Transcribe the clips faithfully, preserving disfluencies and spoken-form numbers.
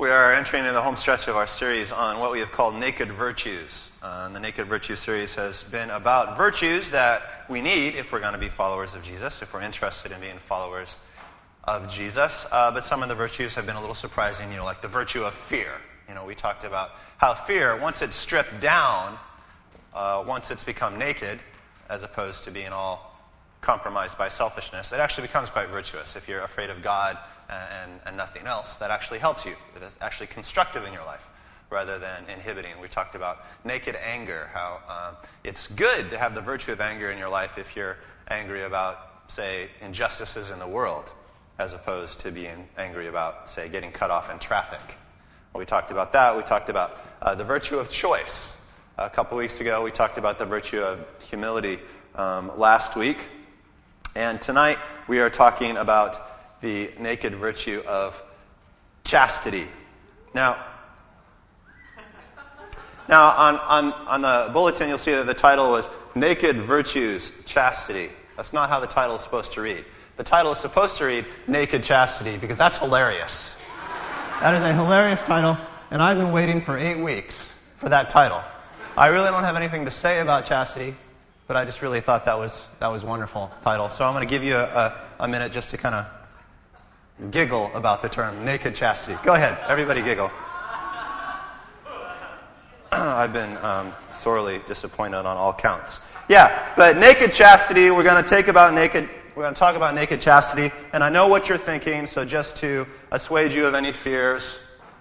We are entering into the home stretch of our series on what we have called Naked Virtues. Uh, and the Naked Virtues series has been about virtues that we need if we're going to be followers of Jesus, if we're interested in being followers of Jesus. Uh, but some of the virtues have been a little surprising, you know, like the virtue of fear. You know, we talked about how fear, once it's stripped down, uh, once it's become naked, as opposed to being all compromised by selfishness, it actually becomes quite virtuous. If you're afraid of God and, and nothing else, that actually helps you. It is actually constructive in your life rather than inhibiting. We talked about naked anger, how um, it's good to have the virtue of anger in your life if you're angry about, say, injustices in the world, as opposed to being angry about, say, getting cut off in traffic. Well, we talked about that. We talked about uh, the virtue of choice. A couple weeks ago, we talked about the virtue of humility um, last week. And tonight, we are talking about the naked virtue of chastity. Now, now on, on, on the bulletin, you'll see that the title was Naked Virtues, Chastity. That's not how the title is supposed to read. The title is supposed to read Naked Chastity, because that's hilarious. That is a hilarious title, and I've been waiting for eight weeks for that title. I really don't have anything to say about chastity, but I just really thought that was that was a wonderful title. So I'm going to give you a, a, a minute just to kind of giggle about the term naked chastity. Go ahead, everybody giggle. I've been um, sorely disappointed on all counts. Yeah, but naked chastity, we're going to take about naked. We're going to talk about naked chastity, and I know what you're thinking. So just to assuage you of any fears,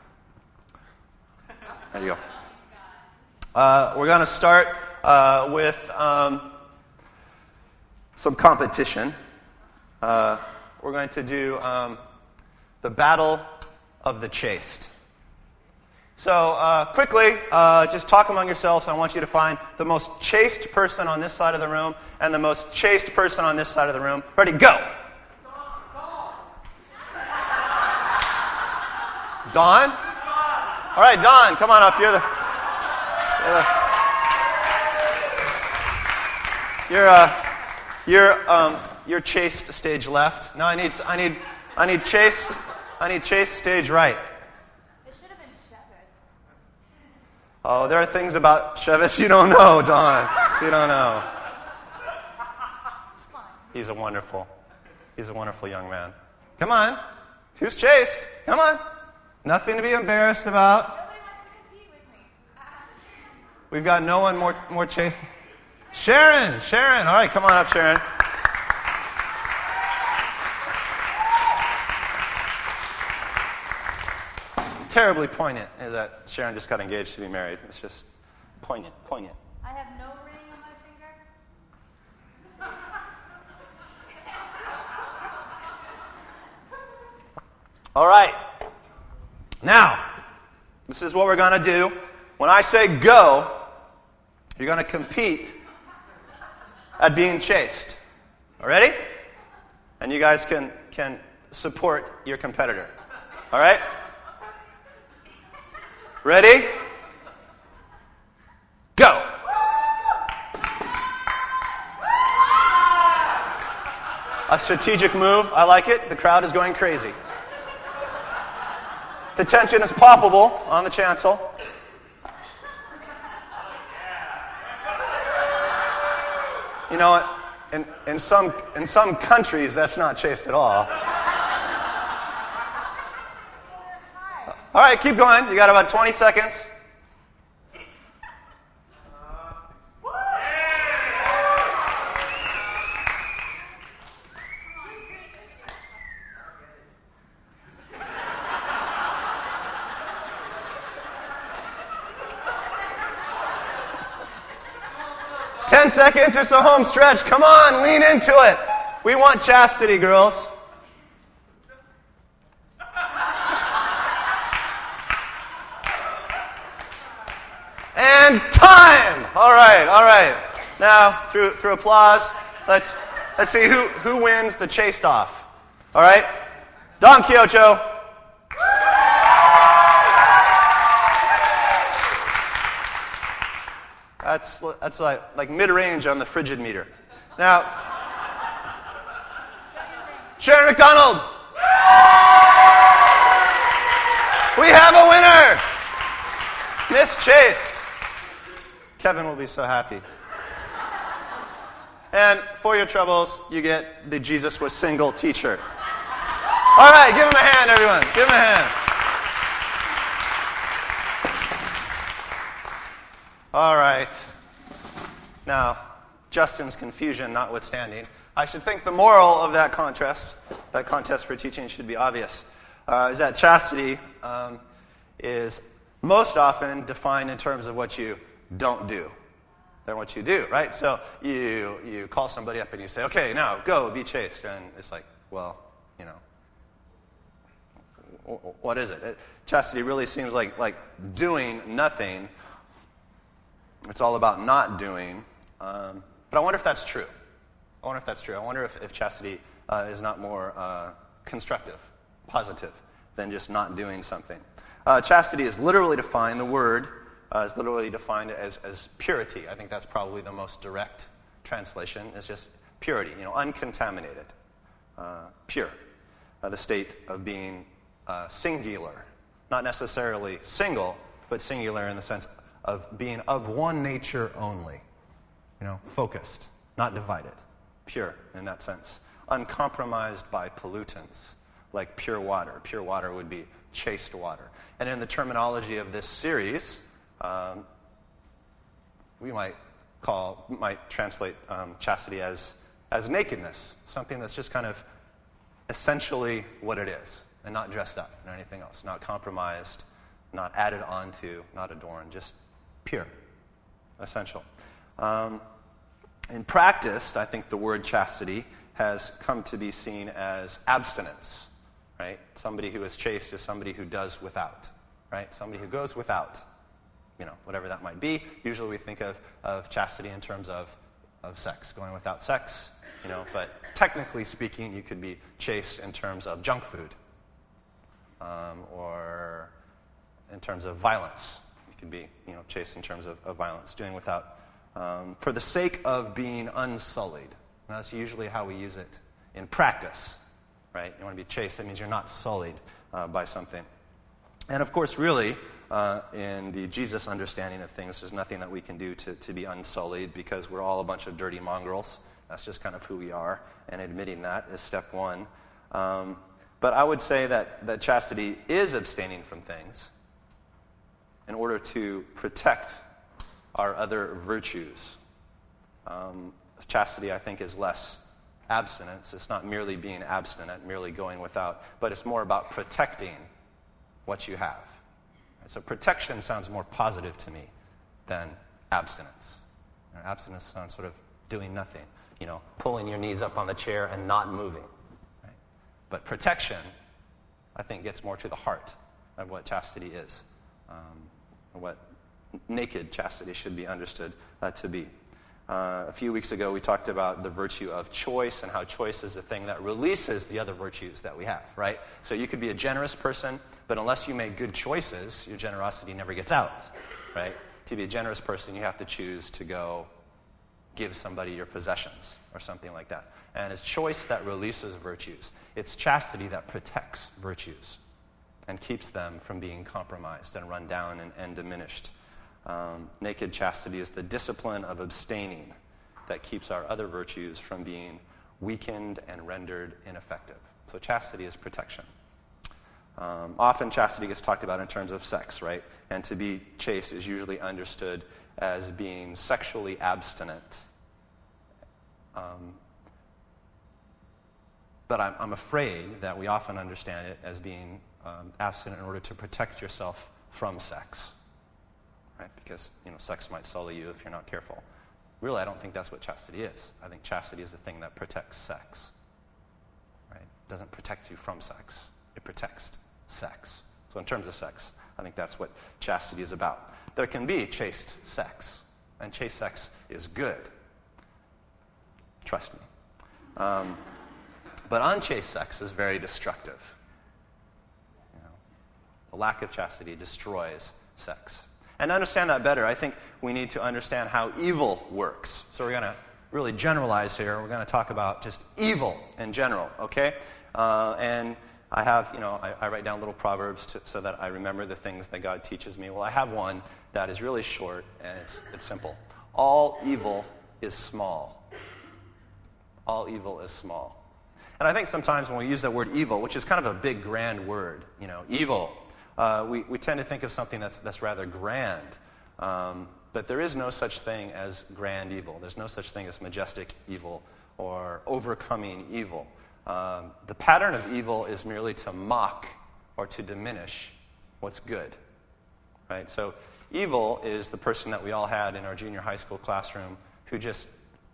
there you go. Uh, we're going to start uh, with um, some competition. Uh, we're going to do um, the battle of the chaste. So uh, quickly, uh, just talk among yourselves. I want you to find the most chaste person on this side of the room and the most chaste person on this side of the room. Ready, go! Dawn? All right, Dawn, come on up. You're the... You're the You're uh, you're um, you're chaste stage left. No, I need I need I need chaste I need chaste stage right. It should have been Chevis. Oh, there are things about Chevis you don't know, Don. You don't know. It's fine. He's a wonderful, he's a wonderful young man. Come on, who's chaste? Come on, nothing to be embarrassed about. Nobody wants to compete with me. We've got no one more more chaste. Sharon, Sharon. All right, come on up, Sharon. Terribly poignant is that Sharon just got engaged to be married. It's just poignant, poignant. I have no ring on my finger. All right. Now, this is what we're going to do. When I say go, you're going to compete at being chaste. All ready? And you guys can, can support your competitor. All right? Ready? Go! A strategic move. I like it. The crowd is going crazy. The tension is palpable on the chancel. You know, in, in some in some countries, that's not chaste at all. All right, keep going. You got about twenty seconds. Ten seconds, it's a home stretch. Come on, lean into it. We want chastity, girls. And time! All right, all right. Now, through through applause, let's let's see who, who wins the chaste off. All right? Don Quixote. That's that's like like mid-range on the frigid meter. Now, Sharon McDonald. We we have a winner! Miss Chaste. Kevin will be so happy. And for your troubles, you get the Jesus Was Single t-shirt. All right, give him a hand, everyone. Give him a hand. All right. Now, Justin's confusion notwithstanding, I should think the moral of that contest, that contest for teaching should be obvious, uh, is that chastity um, is most often defined in terms of what you don't do than what you do, right? So you you call somebody up and you say, okay, now go, be chaste. And it's like, well, you know, what is it? it chastity really seems like, like doing nothing. It's all about not doing. Um, but I wonder if that's true. I wonder if that's true. I wonder if, if chastity uh, is not more uh, constructive, positive, than just not doing something. Uh, chastity is literally defined, the word uh, is literally defined as, as purity. I think that's probably the most direct translation. It's just purity, you know, uncontaminated, uh, pure. Uh, the state of being uh, singular. Not necessarily single, but singular in the sense of being of one nature only. You know, focused, not divided. Pure in that sense. Uncompromised by pollutants, like pure water. Pure water would be chaste water. And in the terminology of this series, um, we might call, might translate um, chastity as, as nakedness, something that's just kind of essentially what it is, and not dressed up or anything else, not compromised, not added onto, not adorned, just pure, essential. Um, in practice, I think the word chastity has come to be seen as abstinence, right? Somebody who is chaste is somebody who does without, right? Somebody who goes without, you know, whatever that might be. Usually we think of, of chastity in terms of, of sex, going without sex, you know, but technically speaking, you could be chaste in terms of junk food, um, or in terms of violence. You could be, you know, chaste in terms of, of violence, doing without, um, for the sake of being unsullied. And that's usually how we use it in practice, right? You want to be chaste, that means you're not sullied uh, by something. And of course, really, uh, in the Jesus understanding of things, there's nothing that we can do to, to be unsullied because we're all a bunch of dirty mongrels. That's just kind of who we are, and admitting that is step one. Um, but I would say that, that chastity is abstaining from things in order to protect our other virtues. Um, chastity, I think, is less abstinence. It's not merely being abstinent, merely going without, but it's more about protecting what you have. So protection sounds more positive to me than abstinence. You know, abstinence sounds sort of doing nothing, you know, pulling your knees up on the chair and not moving. Right? But protection, I think, gets more to the heart of what chastity is, um, what naked chastity should be understood uh, to be. Uh, a few weeks ago, we talked about the virtue of choice and how choice is the thing that releases the other virtues that we have, right? So you could be a generous person, but unless you make good choices, your generosity never gets out, right? To be a generous person, you have to choose to go give somebody your possessions or something like that. And it's choice that releases virtues. It's chastity that protects virtues and keeps them from being compromised and run down and, and diminished. Um, naked chastity is the discipline of abstaining that keeps our other virtues from being weakened and rendered ineffective. So chastity is protection. Um, often chastity gets talked about in terms of sex, right? And to be chaste is usually understood as being sexually abstinent. Um, but I'm, I'm afraid that we often understand it as being um, abstinent in order to protect yourself from sex. Right? Because, you know, sex might sully you if you're not careful. Really, I don't think that's what chastity is. I think chastity is the thing that protects sex. Right? It doesn't protect you from sex. It protects sex. So in terms of sex, I think that's what chastity is about. There can be chaste sex, and chaste sex is good. Trust me. Um, but unchaste sex is very destructive. You know, the lack of chastity destroys sex. And to understand that better, I think we need to understand how evil works. So we're going to really generalize here. We're going to talk about just evil in general, okay? Uh, and I have, you know, I, I write down little proverbs to, so that I remember the things that God teaches me. Well, I have one that is really short, and it's, it's simple. All evil is small. All evil is small. And I think sometimes when we use that word evil, which is kind of a big, grand word, you know, evil, uh, we, we tend to think of something that's, that's rather grand. Um, but there is no such thing as grand evil. There's no such thing as majestic evil or overcoming evil. Um, the pattern of evil is merely to mock or to diminish what's good, right? So evil is the person that we all had in our junior high school classroom who just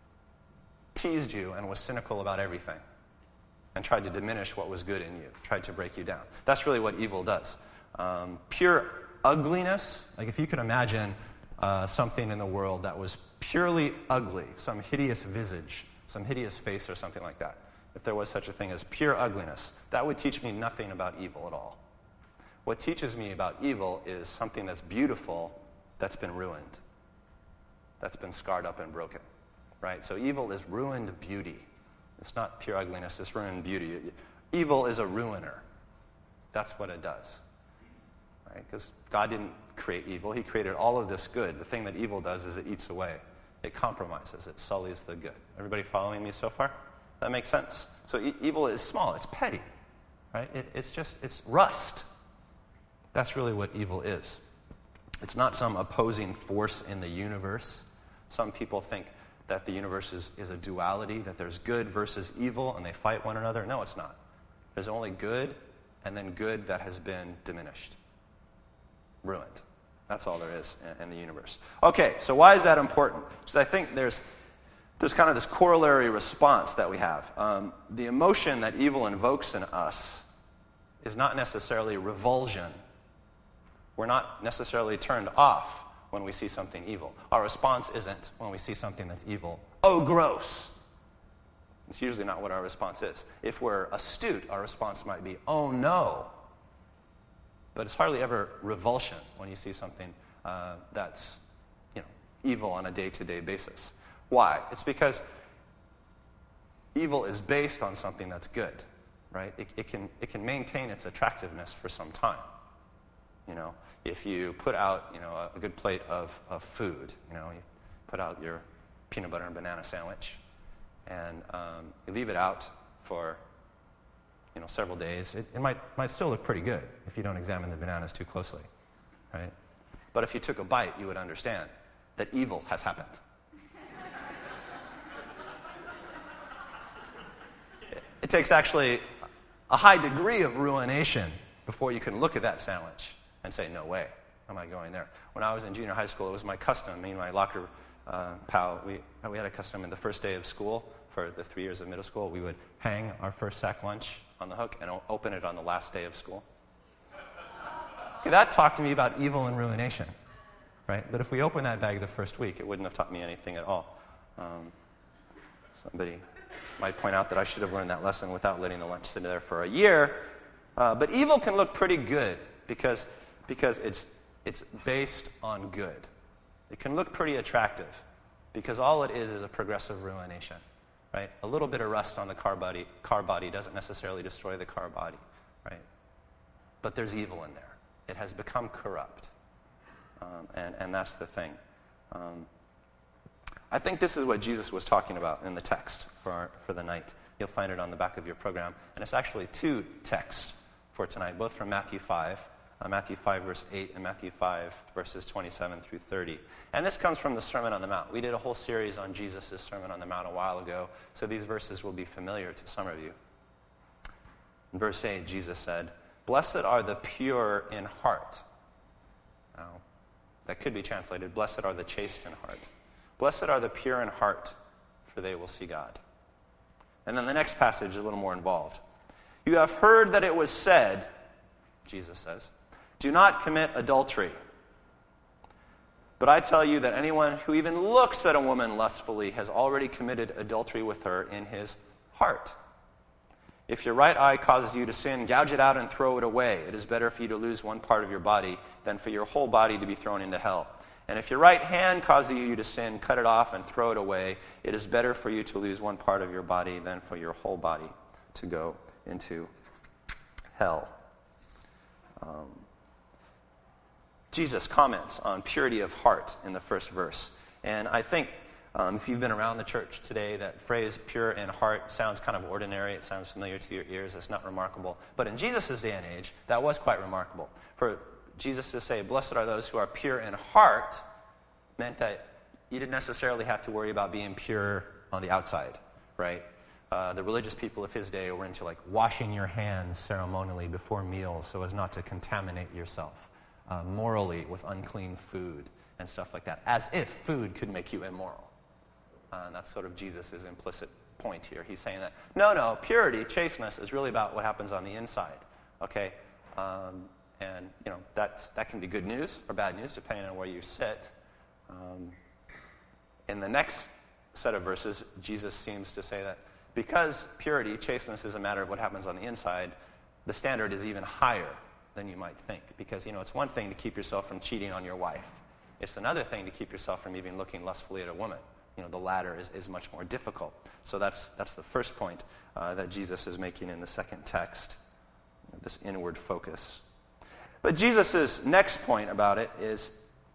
teased you and was cynical about everything and tried to diminish what was good in you, tried to break you down. That's really what evil does. Um, pure ugliness, like if you could imagine uh, something in the world that was purely ugly, some hideous visage, some hideous face or something like that, if there was such a thing as pure ugliness, that would teach me nothing about evil at all. What teaches me about evil is something that's beautiful that's been ruined, that's been scarred up and broken, right? So evil is ruined beauty. It's not pure ugliness, it's ruined beauty. Evil is a ruiner. That's what it does, right? Because God didn't create evil. He created all of this good. The thing that evil does is it eats away. It compromises. It sullies the good. Everybody following me so far? That makes sense. So e- evil is small. It's petty, right? It, it's just, it's rust. That's really what evil is. It's not some opposing force in the universe. Some people think that the universe is, is a duality, that there's good versus evil, and they fight one another. No, it's not. There's only good, and then good that has been diminished, ruined. That's all there is in, in the universe. Okay, so why is that important? Because I think there's there's kind of this corollary response that we have. Um, the emotion that evil invokes in us is not necessarily revulsion. We're not necessarily turned off when we see something evil. Our response isn't, when we see something that's evil, oh, gross. It's usually not what our response is. If we're astute, our response might be, oh, no. But it's hardly ever revulsion when you see something uh, that's, you know, evil on a day-to-day basis. Why? It's because evil is based on something that's good, right? It, it can it can maintain its attractiveness for some time. You know, if you put out, you know, a, a good plate of, of food, you know, you put out your peanut butter and banana sandwich, and um, you leave it out for, you know, several days, it, it might might still look pretty good if you don't examine the bananas too closely, right? But if you took a bite, you would understand that evil has happened. It takes actually a high degree of ruination before you can look at that sandwich and say, no way, am I going there? When I was in junior high school, it was my custom, me and my locker uh, pal, we, we had a custom in the first day of school for the three years of middle school, we would hang our first sack lunch on the hook and o- open it on the last day of school. Okay, that talked to me about evil and ruination, right? But if we opened that bag the first week, it wouldn't have taught me anything at all. Um, somebody might point out that I should have learned that lesson without letting the lunch sit there for a year. Uh, but evil can look pretty good because because it's it's based on good. It can look pretty attractive because all it is is a progressive ruination, right? A little bit of rust on the car body car body doesn't necessarily destroy the car body, right? But there's evil in there. It has become corrupt, um, and and that's the thing. Um, I think this is what Jesus was talking about in the text for our, for the night. You'll find it on the back of your program. And it's actually two texts for tonight, both from Matthew five, uh, Matthew five, verse eight, and Matthew five, verses twenty-seven through thirty. And this comes from the Sermon on the Mount. We did a whole series on Jesus' Sermon on the Mount a while ago, so these verses will be familiar to some of you. In verse eight, Jesus said, "Blessed are the pure in heart." Now, that could be translated, "Blessed are the chaste in heart." Blessed are the pure in heart, for they will see God. And then the next passage is a little more involved. You have heard that it was said, Jesus says, do not commit adultery. But I tell you that anyone who even looks at a woman lustfully has already committed adultery with her in his heart. If your right eye causes you to sin, gouge it out and throw it away. It is better for you to lose one part of your body than for your whole body to be thrown into hell. And if your right hand causes you to sin, cut it off and throw it away. It is better for you to lose one part of your body than for your whole body to go into hell. Um, Jesus comments on purity of heart in the first verse. And I think um, if you've been around the church today, that phrase pure in heart sounds kind of ordinary. It sounds familiar to your ears. It's not remarkable. But in Jesus' day and age, that was quite remarkable. For Jesus to say, blessed are those who are pure in heart, meant that you didn't necessarily have to worry about being pure on the outside, right? Uh, the religious people of his day were into like washing your hands ceremonially before meals so as not to contaminate yourself uh, morally with unclean food and stuff like that, as if food could make you immoral. Uh, and that's sort of Jesus' implicit point here. He's saying that, no, no, purity, chasteness is really about what happens on the inside, okay? Um, and, you know, that's, that can be good news or bad news depending on where you sit. Um, in the next set of verses, Jesus seems to say that because purity, chasteness, is a matter of what happens on the inside, the standard is even higher than you might think. Because, you know, it's one thing to keep yourself from cheating on your wife. It's another thing to keep yourself from even looking lustfully at a woman. You know, the latter is, is much more difficult. So that's that's the first point uh, that Jesus is making in the second text, this inward focus. But Jesus' next point about it is,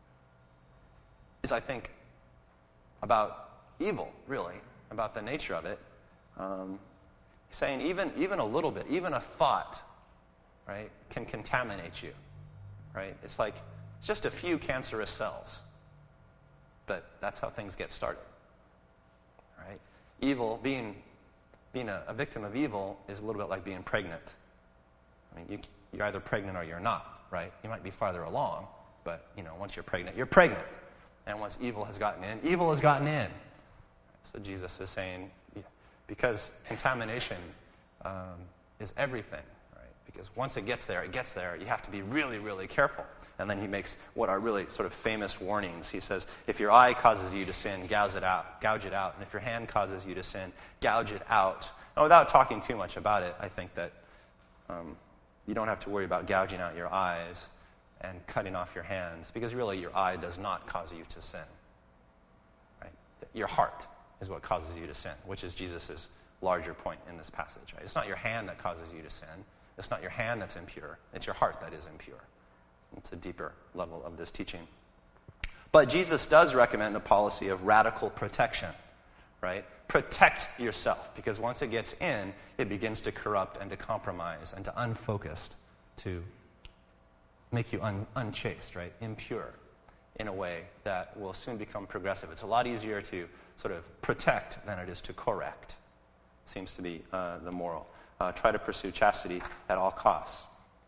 is I think, about evil, really, about the nature of it. Um, saying even even a little bit, even a thought, right, can contaminate you, right? It's like, it's just a few cancerous cells. But that's how things get started, right? Evil, being being a, a victim of evil is a little bit like being pregnant. I mean, you, you're either pregnant or you're not, right? You might be farther along, but, you know, once you're pregnant, you're pregnant. And once evil has gotten in, evil has gotten in. So Jesus is saying, because contamination um, is everything, right? Because once it gets there, it gets there. You have to be really, really careful. And then he makes what are really sort of famous warnings. He says, if your eye causes you to sin, gouge it out. Gouge it out. And if your hand causes you to sin, gouge it out. Now, without talking too much about it, I think that um, you don't have to worry about gouging out your eyes and cutting off your hands, because really your eye does not cause you to sin. Right? Your heart is what causes you to sin, which is Jesus' larger point in this passage. Right? It's not your hand that causes you to sin. It's not your hand that's impure. It's your heart that is impure. It's a deeper level of this teaching. But Jesus does recommend a policy of radical protection, right? Protect yourself, because once it gets in, it begins to corrupt and to compromise and to unfocused, to make you un- unchaste, right? Impure in a way that will soon become progressive. It's a lot easier to sort of protect than it is to correct, seems to be uh, the moral. Uh, try to pursue chastity at all costs.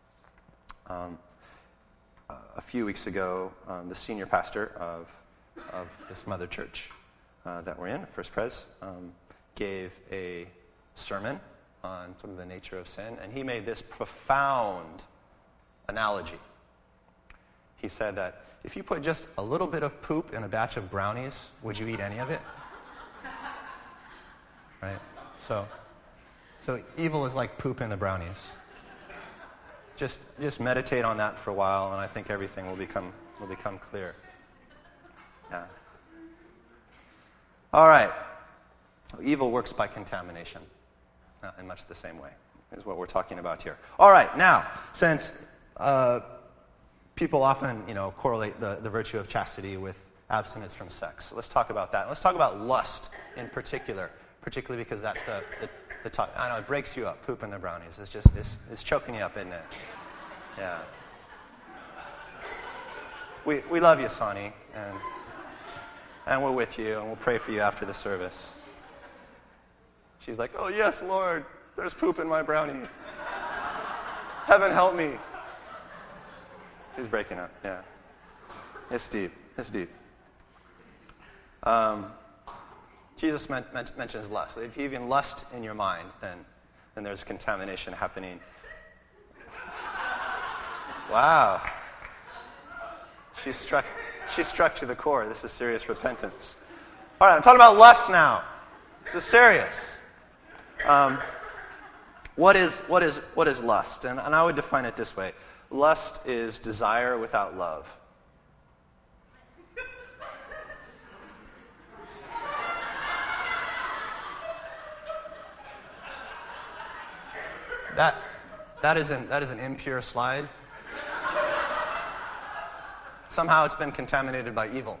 Um, uh, a few weeks ago, um, the senior pastor of, of this mother church uh, that we're in, First Pres, um, gave a sermon on sort of the nature of sin, and he made this profound analogy. He said that if you put just a little bit of poop in a batch of brownies, would you eat any of it? Right? So, so evil is like poop in the brownies. Just, just meditate on that for a while, and I think everything will become will become clear. Yeah. All right. Evil works by contamination, uh, in much the same way is what we're talking about here. All right. Now, since uh, people often, you know, correlate the, the virtue of chastity with abstinence from sex, let's talk about that. Let's talk about lust in particular, particularly because that's the the, the top. I know it breaks you up. Poop in the brownies. It's just it's, it's choking you up, isn't it? Yeah. We we love you, Sonny, and and we're with you, and we'll pray for you after the service. She's like, oh yes, Lord, there's poop in my brownie. Heaven help me. She's breaking up. Yeah. It's deep. It's deep. Um, Jesus men- men- mentions lust. If you even lust in your mind, then then there's contamination happening. Wow. She's struck. She's struck to the core. This is serious repentance. All right, I'm talking about lust now. This is serious. Um, what is what is what is lust? And, and I would define it this way: lust is desire without love. That That is an, that is an impure slide. Somehow it's been contaminated by evil.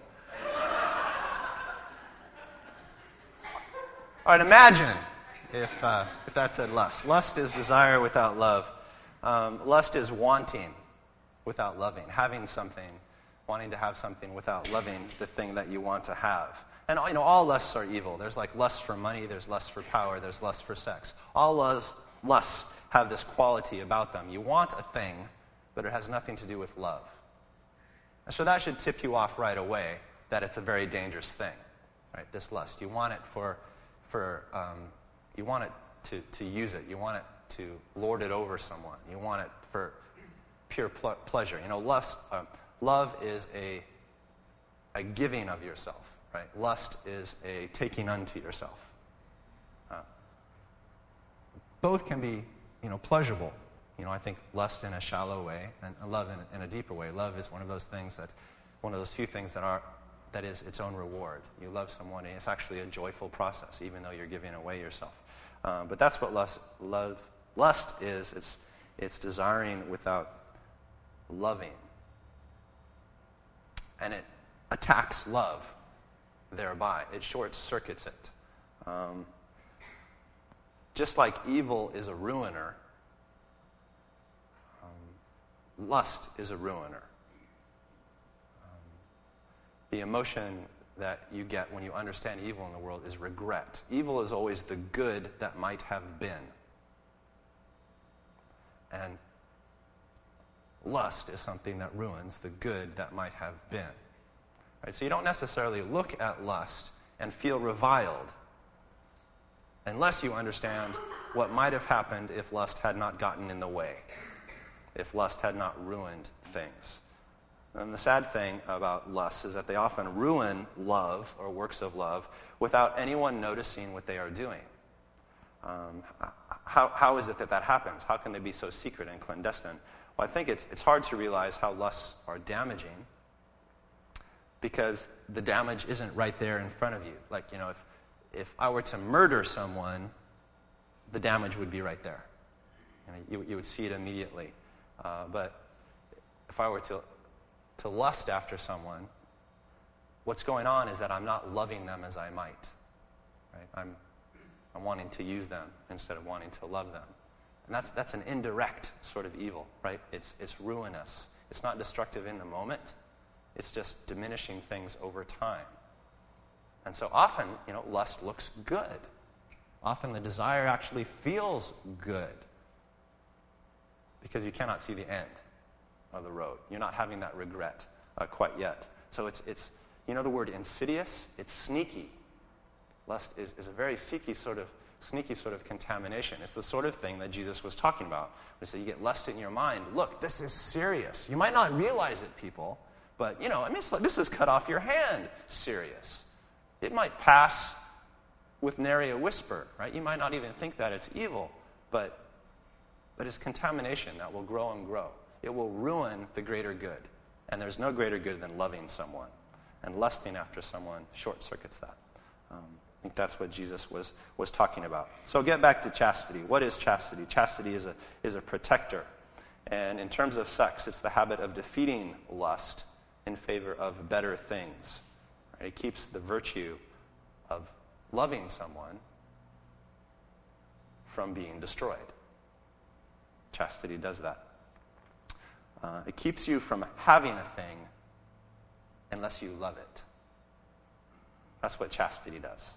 All right, imagine if, uh, if that said lust. Lust is desire without love. Um, lust is wanting without loving, having something, wanting to have something without loving the thing that you want to have. And you know, all lusts are evil. There's like lust for money, there's lust for power, there's lust for sex. All lusts, lusts have this quality about them. You want a thing, but it has nothing to do with love. And so that should tip you off right away that it's a very dangerous thing, right? This lust. You want it for, for um, you want it to, to use it. You want it to lord it over someone. You want it for pure ple- pleasure. You know, lust, uh, love is a, a giving of yourself, right? Lust is a taking unto yourself. Uh, both can be, you know, pleasurable. You know, I think lust in a shallow way and love in a, in a deeper way. Love is one of those things that, one of those few things that are, that is its own reward. You love someone and it's actually a joyful process, even though you're giving away yourself. Uh, but that's what lust, love, lust is. It's, it's desiring without loving. And it attacks love thereby. It short circuits it. Um, just like evil is a ruiner, um, lust is a ruiner. Um, the emotion that you get when you understand evil in the world is regret. Evil is always the good that might have been. And lust is something that ruins the good that might have been. Right? So you don't necessarily look at lust and feel reviled unless you understand what might have happened if lust had not gotten in the way, if lust had not ruined things. And the sad thing about lust is that they often ruin love or works of love without anyone noticing what they are doing. Um, how, how is it that that happens? How can they be so secret and clandestine? Well, I think it's, it's hard to realize how lusts are damaging because the damage isn't right there in front of you. Like, you know, if, if I were to murder someone, the damage would be right there. You know, you, you would see it immediately. Uh, but if I were to to lust after someone, what's going on is that I'm not loving them as I might. Right? I'm I'm wanting to use them instead of wanting to love them. And that's that's an indirect sort of evil, right? It's it's ruinous. It's not destructive in the moment. It's just diminishing things over time. And so often, you know, lust looks good. Often the desire actually feels good because you cannot see the end of the road. You're not having that regret uh, quite yet. So it's, it's, you know the word insidious? It's sneaky. Lust is, is a very sneaky sort of, sneaky sort of contamination. It's the sort of thing that Jesus was talking about. So you get lust in your mind. Look, this is serious. You might not realize it, people, but, you know, I mean, it's like, this is cut off your hand serious. It might pass with nary a whisper, right? You might not even think that it's evil, but, but it's contamination that will grow and grow. It will ruin the greater good. And there's no greater good than loving someone. And lusting after someone short-circuits that. Um, I think that's what Jesus was, was talking about. So get back to chastity. What is chastity? Chastity is a, is a protector. And in terms of sex, it's the habit of defeating lust in favor of better things. Right? It keeps the virtue of loving someone from being destroyed. Chastity does that. Uh, it keeps you from having a thing unless you love it. That's what chastity does.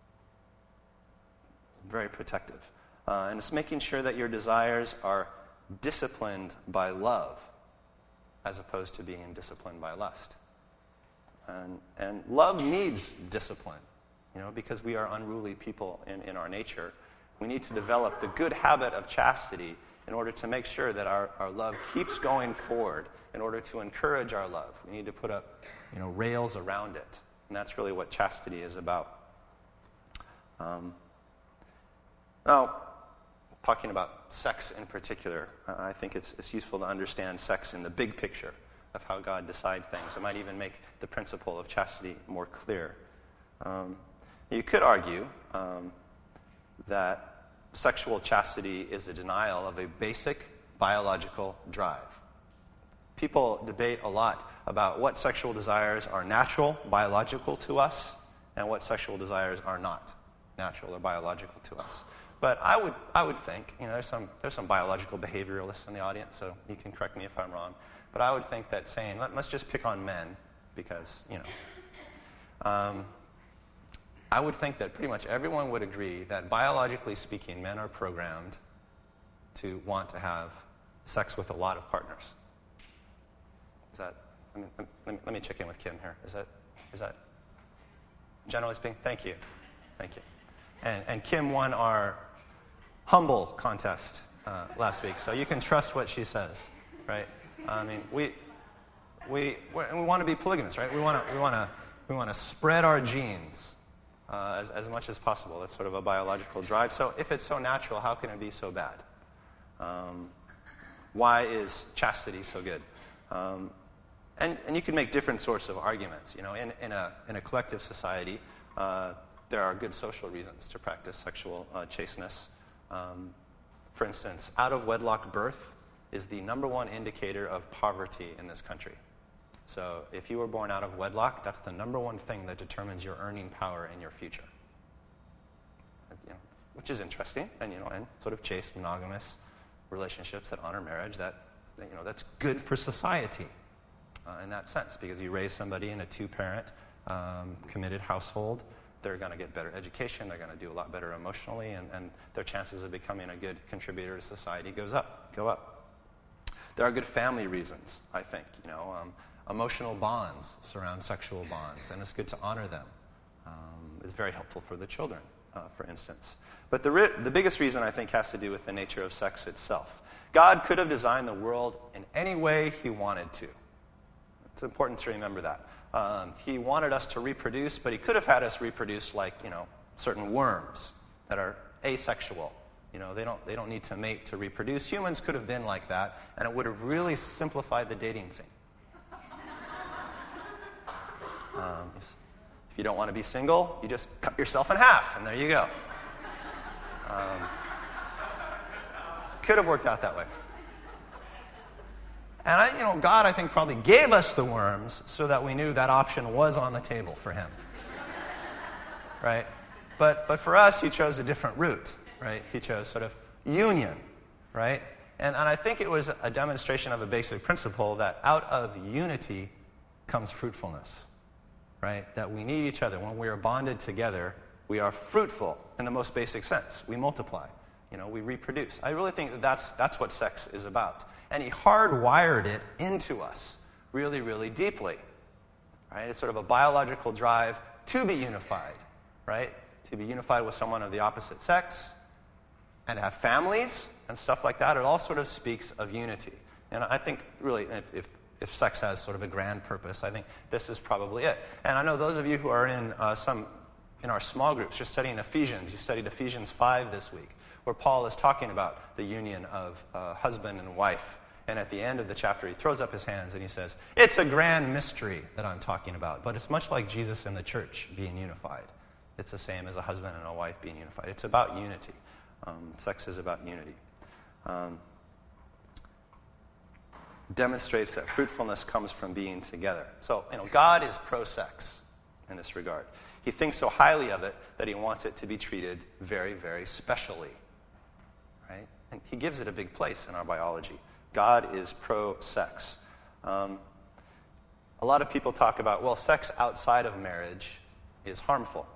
Very protective. Uh, and it's making sure that your desires are disciplined by love as opposed to being disciplined by lust. And, and love needs discipline, you know, because we are unruly people in, in our nature. We need to develop the good habit of chastity in order to make sure that our, our love keeps going forward, in order to encourage our love. We need to put up, you know, rails around it. And that's really what chastity is about. Um, now, talking about sex in particular, uh, I think it's, it's useful to understand sex in the big picture of how God decides things. It might even make the principle of chastity more clear. Um, you could argue um, that sexual chastity is a denial of a basic biological drive. People debate a lot about what sexual desires are natural, biological to us, and what sexual desires are not natural or biological to us. But I would, I would think, you know, there's some, there's some biological behavioralists in the audience, so you can correct me if I'm wrong. But I would think that saying, let, let's just pick on men, because, you know, um, I would think that pretty much everyone would agree that biologically speaking, men are programmed to want to have sex with a lot of partners. Is that, let me, let me, let me check in with Kim here. Is that, is that, generally speaking? Thank you. Thank you. And, and Kim won our humble contest uh, last week, so you can trust what she says, right? I mean, we we we want to be polygamous, right? We want to we want to we want to spread our genes uh, as as much as possible. That's sort of a biological drive. So if it's so natural, how can it be so bad? Um, why is chastity so good? Um, and and you can make different sorts of arguments. You know, in in a in a collective society, uh, there are good social reasons to practice sexual uh, chasteness. Um, for instance, out-of-wedlock birth is the number one indicator of poverty in this country. So if you were born out of wedlock, that's the number one thing that determines your earning power in your future. You know, which is interesting, and you know, and sort of chaste, monogamous relationships that honor marriage, that, that you know, that's good for society uh, in that sense, because you raise somebody in a two-parent, um, committed household. They're going to get better education, they're going to do a lot better emotionally, and, and their chances of becoming a good contributor to society goes up, go up. There are good family reasons, I think. You know, um, emotional bonds surround sexual bonds, and it's good to honor them. Um, it's very helpful for the children, uh, for instance. But the, ri- the biggest reason, I think, has to do with the nature of sex itself. God could have designed the world in any way he wanted to. It's important to remember that. Um, he wanted us to reproduce, but he could have had us reproduce like, you know, certain worms that are asexual. You know, they don't they don't need to mate to reproduce. Humans could have been like that, and it would have really simplified the dating scene. Um, if you don't want to be single, you just cut yourself in half, and there you go. Um, could have worked out that way. And, I, you know, God, I think, probably gave us the worms so that we knew that option was on the table for him. Right? But but for us, he chose a different route, right? He chose sort of union, right? And, and I think it was a demonstration of a basic principle that out of unity comes fruitfulness, right? That we need each other. When we are bonded together, we are fruitful in the most basic sense. We multiply. You know, we reproduce. I really think that that's, that's what sex is about. And he hardwired it into us really, really deeply. Right? It's sort of a biological drive to be unified, right? To be unified with someone of the opposite sex and have families and stuff like that. It all sort of speaks of unity. And I think, really, if, if, if sex has sort of a grand purpose, I think this is probably it. And I know those of you who are in uh, some in our small groups, you're studying Ephesians. You studied Ephesians five this week, where Paul is talking about the union of uh, husband and wife. And at the end of the chapter, he throws up his hands and he says, it's a grand mystery that I'm talking about, but it's much like Jesus and the church being unified. It's the same as a husband and a wife being unified. It's about unity. Um, sex is about unity. Um, demonstrates that fruitfulness comes from being together. So, you know, God is pro-sex in this regard. He thinks so highly of it that he wants it to be treated very, very specially. Right? And he gives it a big place in our biology. God is pro-sex. Um, a lot of people talk about, well, sex outside of marriage is harmful.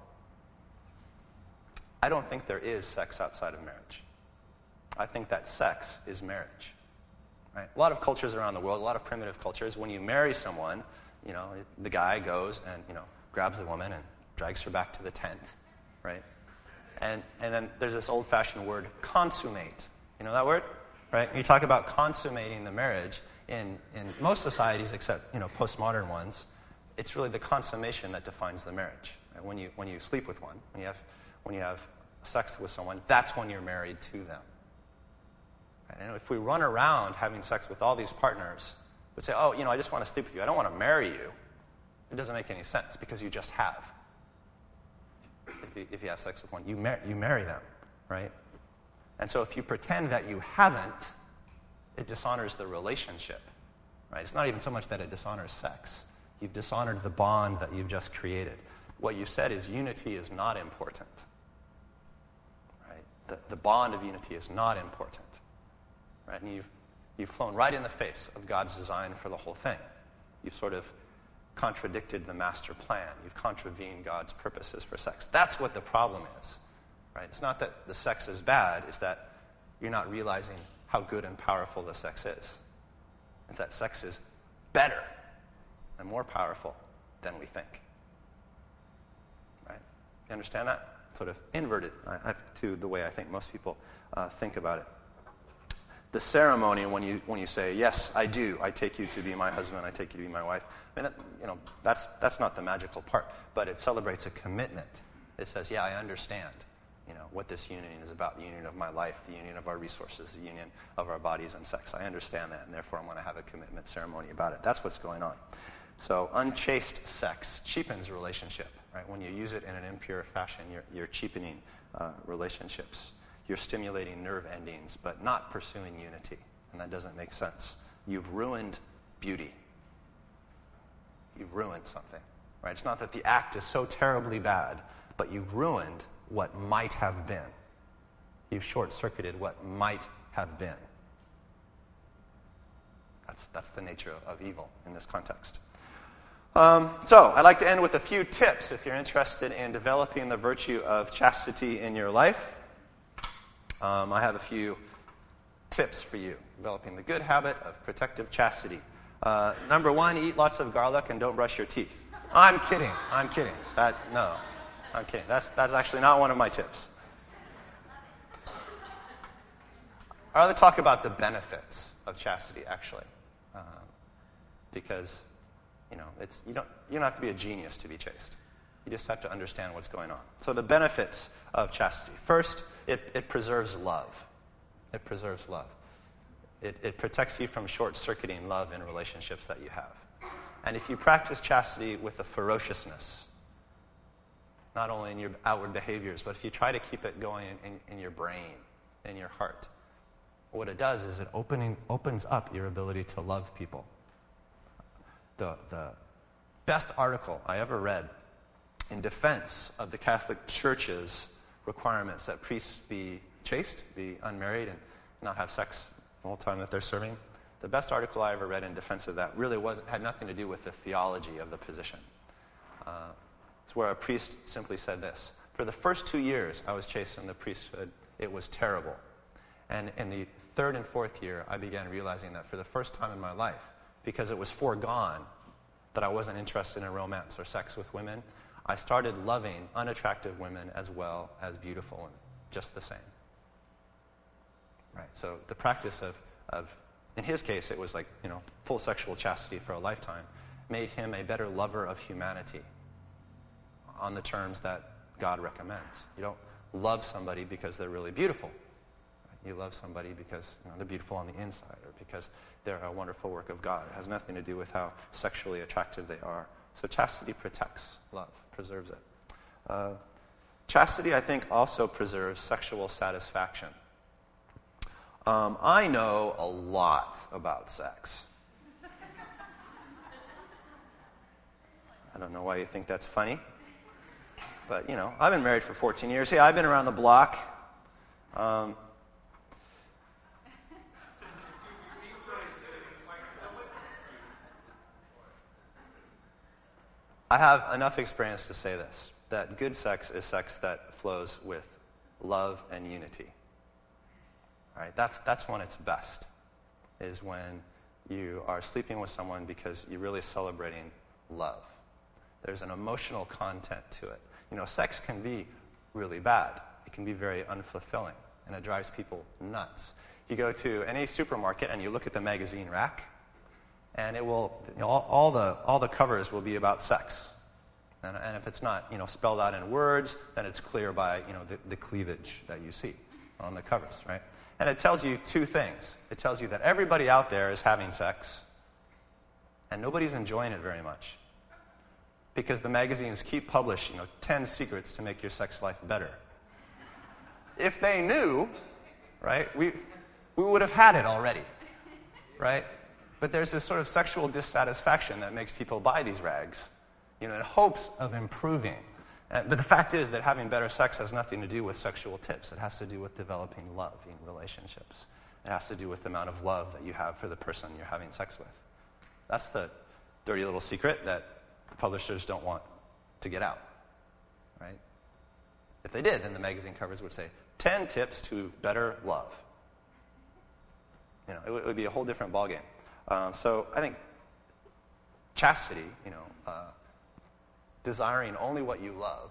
I don't think there is sex outside of marriage. I think that sex is marriage. Right? A lot of cultures around the world, a lot of primitive cultures, when you marry someone, you know, the guy goes and, you know, grabs the woman and drags her back to the tent, right? And and then there's this old-fashioned word, consummate. You know that word? Right? You talk about consummating the marriage in, in most societies except, you know, postmodern ones, it's really the consummation that defines the marriage. Right? When you when you sleep with one, when you have when you have sex with someone, that's when you're married to them. Right? And if we run around having sex with all these partners, we say, oh, you know, I just want to sleep with you. I don't want to marry you. It doesn't make any sense because you just have. If you, if you have sex with one, you, mar- you marry them, right? And so if you pretend that you haven't, It dishonors the relationship, right? It's not even so much that it dishonors sex. You've dishonored the bond that you've just created. What you said is unity is not important, right? The, the bond of unity is not important, right? And you've, you've flown right in the face of God's design for the whole thing. You've sort of contradicted the master plan. You've contravened God's purposes for sex. That's what the problem is, right? It's not that the sex is bad. It's that you're not realizing how good and powerful the sex is. It's that sex is better and more powerful than we think. Right? You understand that? Sort of inverted I, I, to the way I think most people uh, think about it. The ceremony, when you when you say, yes, I do, I take you to be my husband, I take you to be my wife, I mean, that, you know, that's that's not the magical part, but it celebrates a commitment. It says, yeah, I understand, you know, what this union is about, the union of my life, the union of our resources, the union of our bodies and sex. I understand that, and therefore I'm going to have a commitment ceremony about it. That's what's going on. So unchaste sex cheapens relationship, right? When you use it in an impure fashion, you're, you're cheapening uh, relationships. You're stimulating nerve endings, but not pursuing unity. And that doesn't make sense. You've ruined beauty. You've ruined something, right? It's not that the act is so terribly bad, but you've ruined what might have been. You've short-circuited what might have been. That's, that's the nature of, of evil in this context. Um, so, I'd like to end with a few tips if you're interested in developing the virtue of chastity in your life. Um, I have a few tips for you, developing the good habit of protective chastity. Uh, number one, eat lots of garlic and don't brush your teeth. I'm kidding. I'm kidding. That no, I'm kidding. That's that's actually not one of my tips. I'd rather talk about the benefits of chastity, actually, um, because you know it's you don't you don't have to be a genius to be chaste. You just have to understand what's going on. So the benefits of chastity. First, it, it preserves love. It preserves love. It, it protects you from short-circuiting love in relationships that you have. And if you practice chastity with a ferociousness, not only in your outward behaviors, but if you try to keep it going in, in, in your brain, in your heart, what it does is it opening, opens up your ability to love people. The, the best article I ever read in defense of the Catholic Church's requirements that priests be chaste, be unmarried, and not have sex the whole time that they're serving. The best article I ever read in defense of that really was had nothing to do with the theology of the position. Uh, it's where a priest simply said this: for the first two years I was chaste in the priesthood, it was terrible. And in the third and fourth year, I began realizing that for the first time in my life, because it was foregone that I wasn't interested in romance or sex with women, I started loving unattractive women as well as beautiful women, just the same. Right. So the practice of, of, in his case, it was like, you know, full sexual chastity for a lifetime, made him a better lover of humanity on the terms that God recommends. You don't love somebody because they're really beautiful. You love somebody because you know, they're beautiful on the inside or because they're a wonderful work of God. It has nothing to do with how sexually attractive they are. So chastity protects love, preserves it. Uh, chastity, I think, also preserves sexual satisfaction. Um, I know a lot about sex. I don't know why you think that's funny. But, you know, I've been married for fourteen years. Yeah, I've been around the block. Um, I have enough experience to say this, that good sex is sex that flows with love and unity. All right, that's, that's when it's best, is when you are sleeping with someone because you're really celebrating love. There's an emotional content to it. You know, sex can be really bad. It can be very unfulfilling, and it drives people nuts. You go to any supermarket and you look at the magazine rack, and it will, you know, all, all the all the covers will be about sex. And, and if it's not, you know, spelled out in words, then it's clear by, you know, the, the cleavage that you see on the covers, right? And it tells you two things. It tells you that everybody out there is having sex, and nobody's enjoying it very much. Because the magazines keep publishing, you know, ten secrets to make your sex life better. If they knew, right, we we would have had it already. right? But there's this sort of sexual dissatisfaction that makes people buy these rags, you know, in hopes of improving. Uh, but the fact is that having better sex has nothing to do with sexual tips. It has to do with developing love in relationships. It has to do with the amount of love that you have for the person you're having sex with. That's the dirty little secret that the publishers don't want to get out, right? If they did, then the magazine covers would say, ten tips to better love. You know, it, w- it would be a whole different ballgame. Um, so I think chastity, you know, uh, desiring only what you love,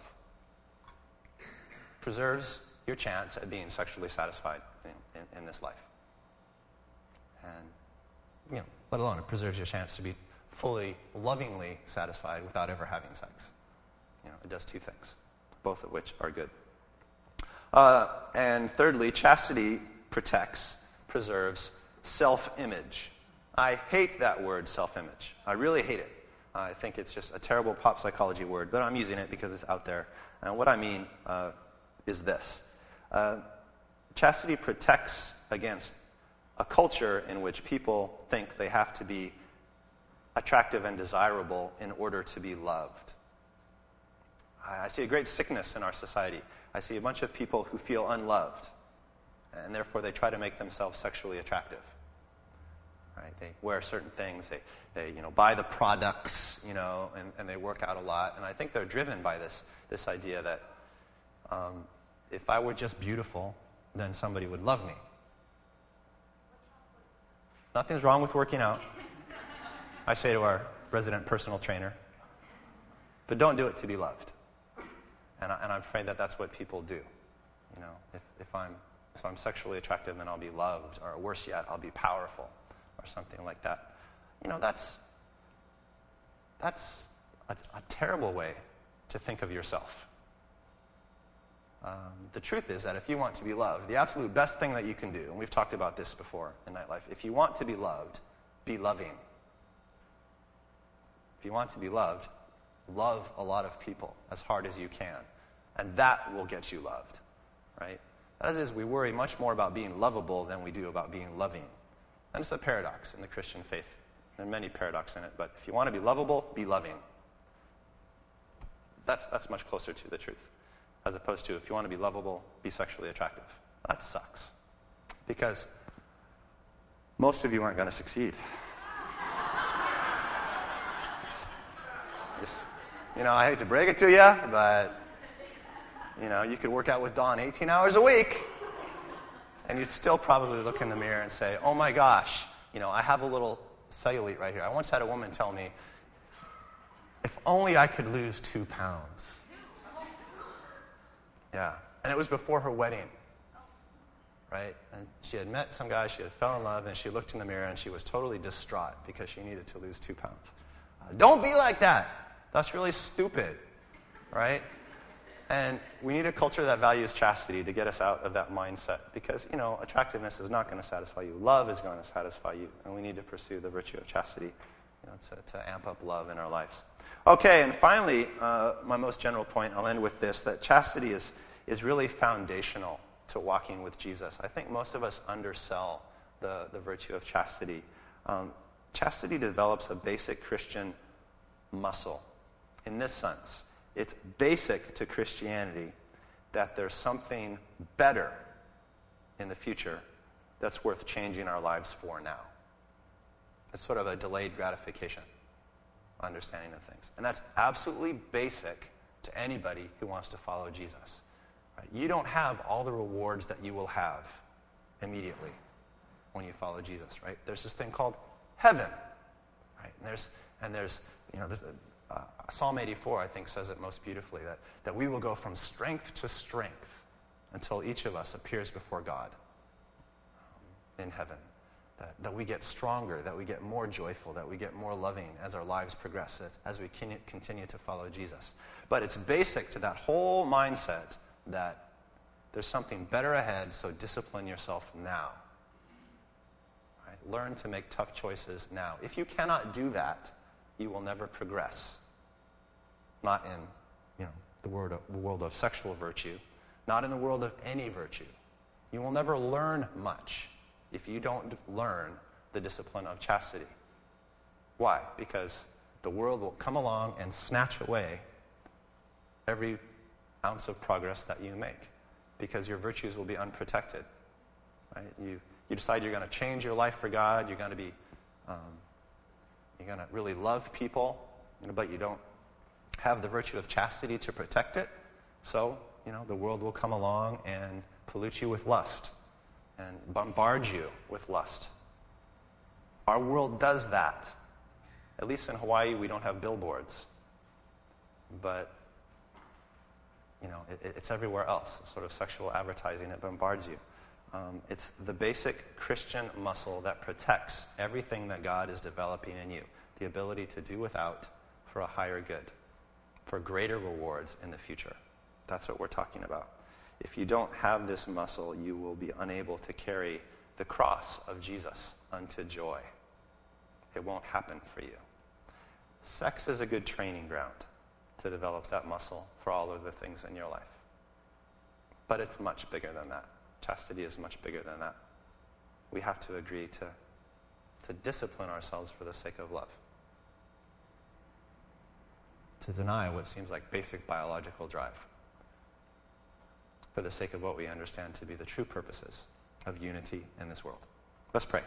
preserves your chance at being sexually satisfied in, in, in this life. And, you know, let alone it preserves your chance to be fully, lovingly satisfied without ever having sex. You know, it does two things, both of which are good. Uh, and thirdly, chastity protects, preserves self-image. I hate that word, self-image. I really hate it. I think it's just a terrible pop psychology word, but I'm using it because it's out there. And what I mean uh, is this. Uh, chastity protects against a culture in which people think they have to be attractive and desirable in order to be loved. I, I see a great sickness in our society. I see a bunch of people who feel unloved, and therefore they try to make themselves sexually attractive. Right? They wear certain things, they, they you know, buy the products, you know, and, and they work out a lot. And I think they're driven by this, this idea that um, if I were just beautiful, then somebody would love me. Nothing's wrong with working out, I say to our resident personal trainer. But don't do it to be loved. And, I, and I'm afraid that that's what people do. You know, if, if I'm if I'm sexually attractive, then I'll be loved, or worse yet, I'll be powerful, or something like that. You know, that's that's a, a terrible way to think of yourself. Um, the truth is that if you want to be loved, the absolute best thing that you can do, and we've talked about this before in Nightlife, if you want to be loved, be loving. If you want to be loved, love a lot of people as hard as you can, and that will get you loved, right? That is, we worry much more about being lovable than we do about being loving. And it's a paradox in the Christian faith. There are many paradoxes in it, but if you want to be lovable, be loving. That's, that's much closer to the truth, as opposed to if you want to be lovable, be sexually attractive. That sucks, because most of you aren't going to succeed. Just, you know, I hate to break it to you, but, you know, you could work out with Dawn eighteen hours a week, and you'd still probably look in the mirror and say, oh my gosh, you know, I have a little cellulite right here. I once had a woman tell me, if only I could lose two pounds. Yeah, and it was before her wedding, right? And she had met some guy, she had fell in love, and she looked in the mirror and she was totally distraught because she needed to lose two pounds. Uh, don't be like that. That's really stupid, right? And we need a culture that values chastity to get us out of that mindset, because, you know, attractiveness is not going to satisfy you. Love is going to satisfy you, and we need to pursue the virtue of chastity, you know, to, to amp up love in our lives. Okay, and finally, uh, my most general point, I'll end with this, that chastity is, is really foundational to walking with Jesus. I think most of us undersell the, the virtue of chastity. Um, chastity develops a basic Christian muscle. In this sense, it's basic to Christianity that there's something better in the future that's worth changing our lives for now. It's sort of a delayed gratification understanding of things. And that's absolutely basic to anybody who wants to follow Jesus. Right? You don't have all the rewards that you will have immediately when you follow Jesus, right? There's this thing called heaven, right? And there's, and there's you know, there's a, uh, Psalm eighty-four, I think, says it most beautifully, that, that we will go from strength to strength until each of us appears before God um, in heaven. That, that we get stronger, that we get more joyful, that we get more loving as our lives progress, as we can, continue to follow Jesus. But it's basic to that whole mindset that there's something better ahead, so discipline yourself now. Right? Learn to make tough choices now. If you cannot do that, you will never progress. Not in, you know, the world of, the world of sexual virtue, not in the world of any virtue. You will never learn much if you don't learn the discipline of chastity. Why? Because the world will come along and snatch away every ounce of progress that you make, because your virtues will be unprotected. Right? You you decide you're going to change your life for God. You're going to be um, you're going to really love people, you know, but you don't have the virtue of chastity to protect it. So, you know, the world will come along and pollute you with lust and bombard you with lust. Our world does that. At least in Hawaii, we don't have billboards. But, you know, it, it's everywhere else. Sort of sexual advertising, it bombards you. Um, it's the basic Christian muscle that protects everything that God is developing in you. The ability to do without for a higher good, for greater rewards in the future. That's what we're talking about. If you don't have this muscle, you will be unable to carry the cross of Jesus unto joy. It won't happen for you. Sex is a good training ground to develop that muscle for all of the things in your life. But it's much bigger than that. Chastity is much bigger than that. We have to agree to, to discipline ourselves for the sake of love. To deny what seems like basic biological drive for the sake of what we understand to be the true purposes of unity in this world. Let's pray.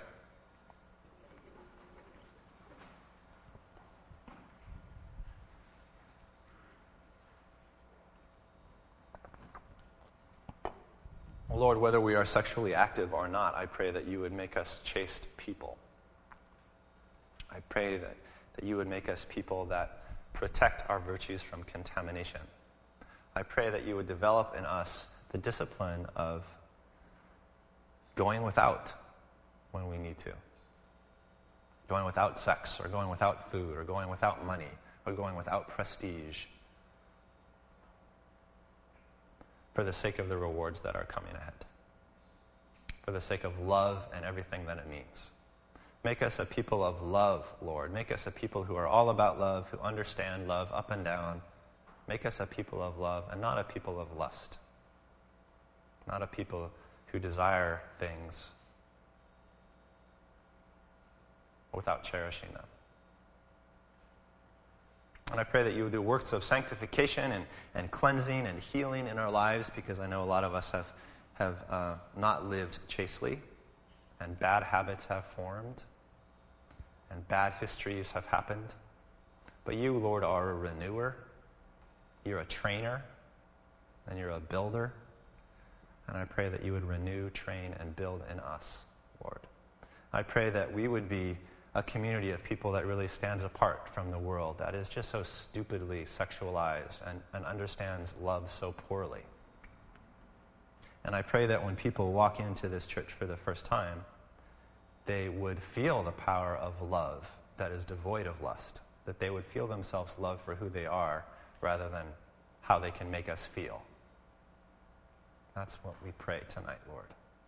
Lord, whether we are sexually active or not, I pray that you would make us chaste people. I pray that, that you would make us people that protect our virtues from contamination. I pray that you would develop in us the discipline of going without when we need to. Going without sex, or going without food, or going without money, or going without prestige, for the sake of the rewards that are coming ahead, for the sake of love and everything that it means. Make us a people of love, Lord. Make us a people who are all about love, who understand love up and down. Make us a people of love and not a people of lust. Not a people who desire things without cherishing them. And I pray that you would do works of sanctification and, and cleansing and healing in our lives, because I know a lot of us have, have uh, not lived chastely, and bad habits have formed, and bad histories have happened. But you, Lord, are a renewer, you're a trainer, and you're a builder. And I pray that you would renew, train, and build in us, Lord. I pray that we would be a community of people that really stands apart from the world, that is just so stupidly sexualized and, and understands love so poorly. And I pray that when people walk into this church for the first time, they would feel the power of love that is devoid of lust, that they would feel themselves loved for who they are rather than how they can make us feel. That's what we pray tonight, Lord.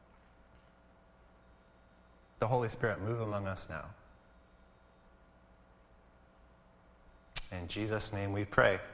The Holy Spirit, move among us now. In Jesus' name we pray.